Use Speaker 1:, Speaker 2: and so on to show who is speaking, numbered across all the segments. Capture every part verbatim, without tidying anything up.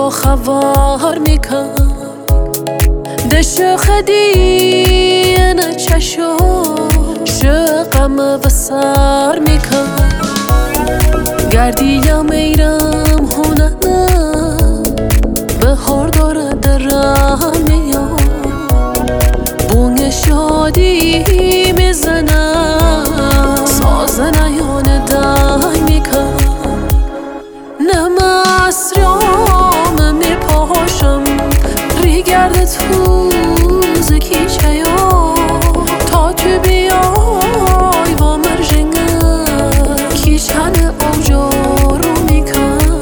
Speaker 1: با خوار میکن دشو خدی نه چشو شقم و سر میکن گردی یا میرم هونه بهار داره درم میام بونگ شادی میزنم سازنه یانه دنگ میکن نمسرام میپاشم ریگرد توز کیچه یا تا تو بیای و مرژنگه کیچن آجارو میکن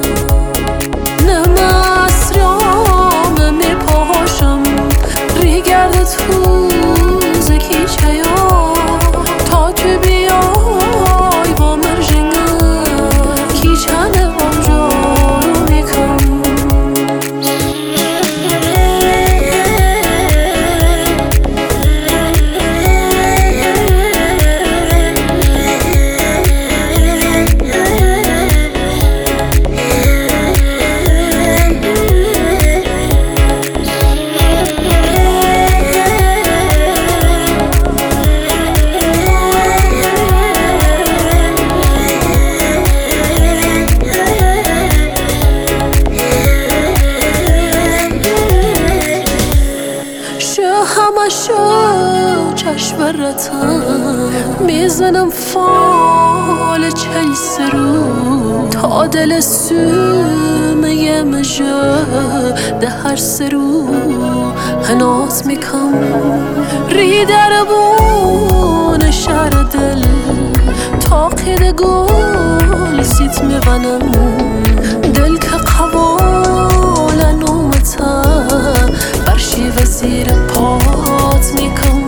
Speaker 1: نمسرام میپاشم ریگرد توز کیچه یا تا تو بیای و مرژنگه کیچن همشو چشورتم میزنم فال چل سرو تا دل سومه مجه ده هر سرو هناز میکم ری در بون شهر دل تا قید گل سیت میونم دل که قوال نومتا برشی وزیر پات میکن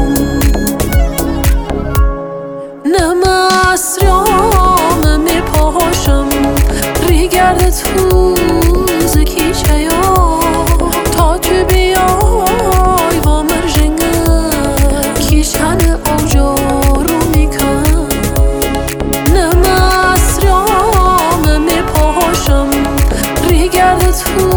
Speaker 1: نمسرام میپاشم ریگرد توز کیچه یا تا تو بیای و مرژنگه کیچن آجارو میکن نمسرام میپاشم ریگرد توز